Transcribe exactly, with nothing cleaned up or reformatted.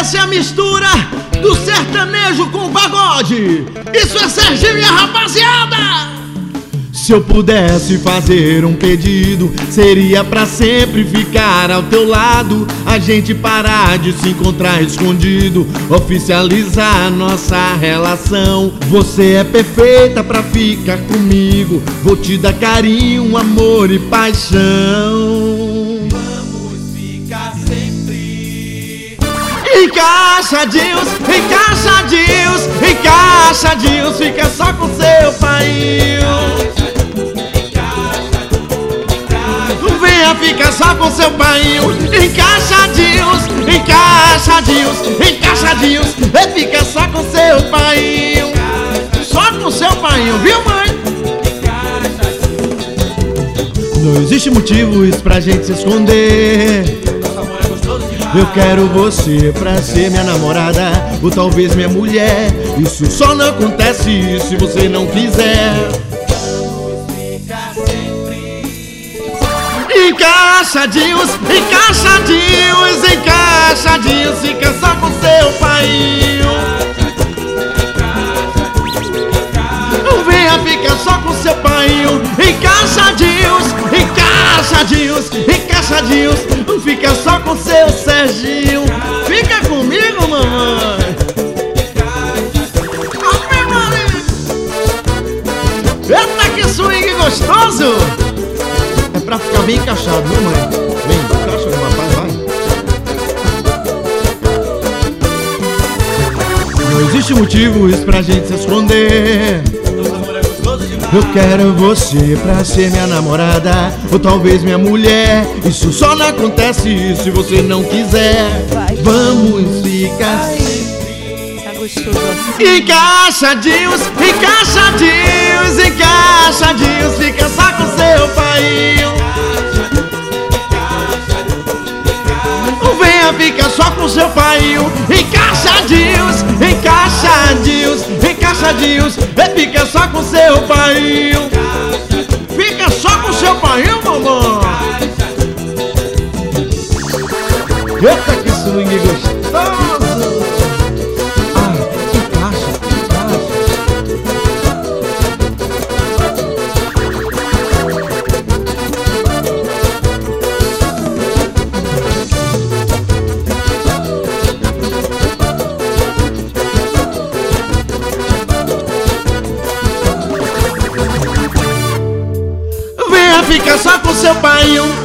Essa é a mistura do sertanejo com o pagode. Isso é Serginho e a rapaziada. Se eu pudesse fazer um pedido, seria pra sempre ficar ao teu lado. A gente parar de se encontrar escondido, oficializar nossa relação. Você é perfeita pra ficar comigo, vou te dar carinho, amor e paixão. Vamos ficar sempre encaixadinhos, encaixadinhos, encaixadinhos. Fica só com seu pai. Venha ficar só com seu pai. Encaixadinhos, encaixadinhos, encaixadinhos. E fica só com seu pai. Só com seu pai, viu, mãe? Não existe motivos pra gente se esconder. Eu quero você pra ser minha namorada, ou talvez minha mulher. Isso só não acontece se você não quiser. Encaixadinhos, encaixadinhos, encaixadinhos. Fica só com seu pai. Venha ficar só com seu pai. Encaixadinhos, encaixadinhos, encaixadinhos. Fica só com seu Serginho. Fica comigo, mamãe. Eita, que swing gostoso. É pra ficar bem encaixado, viu, mãe? Vem, encaixa no papai, vai. Não existe motivos pra gente se esconder. Eu quero você pra ser minha namorada, ou talvez minha mulher. Isso só não acontece se você não quiser. Vamos ficar tá gostoso assim. encaixadinhos, encaixadinhos, encaixadinhos. Fica só com seu pai. Venha ficar só com seu pai. Encaixadinhos, encaixadinhos, encaixadinhos. E fica só com seu pai. Fica só com seu pai, mamãe. Eita, que swing gostoso. Ah, encaixa, encaixa. Fica só com seu pai.